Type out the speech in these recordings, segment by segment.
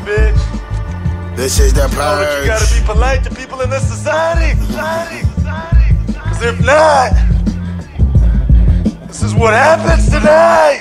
bitch. This is the But purge. you gotta be polite to people in this society. Cause if not, this is what happens tonight.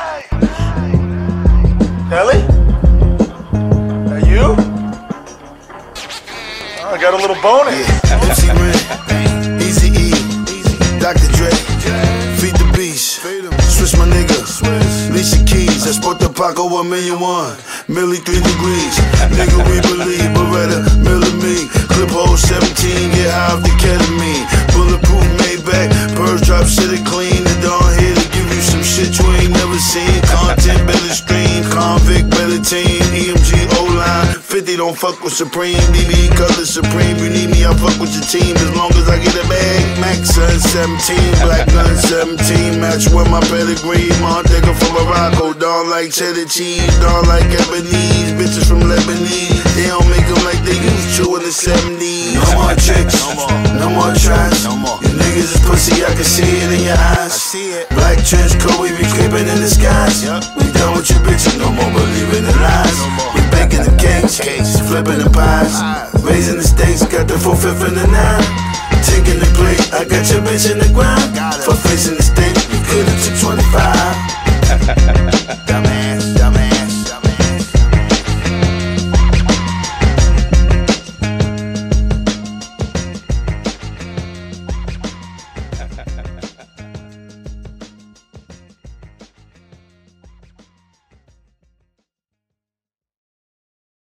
Kelly? Are you? Oh, I got a little bonus. Yeah, MC Ren, Easy E, Dr. Dre, Feed the Beast, Switch my nigga, Alicia Keys, I sport the Paco 1,000,001, Millie 3 degrees, nigga we believe, Beretta, Miller me, clip hole 17, get high off the ketamine, bulletproof Maybach, birds drop shit it clean, the dawn here to give you some shit you ain't never seen, content better stream, convict better team, EMG O-line, 50 don't fuck with Supreme, BB color Supreme, you need me, I fuck with your team, as long as I get a bag, Max Sun 17, Black Gun 17, match with my pedigree, Montego from Morocco, dawn like cheddar cheese, dawn like Ebonese, bitches from Lebanese, they don't make them like they used to in the 70s, no more tricks, no more tries, you niggas is pussy, I can see it in your eyes, black trench coat, we be creeping in the skies, we done with you bitches, no more believing in lies, we baking the cakes, flipping the pies, raising the stakes, got the 4/5 and the 9, taking the plate, I got your bitch in the ground, for facing the state, we could have took 25.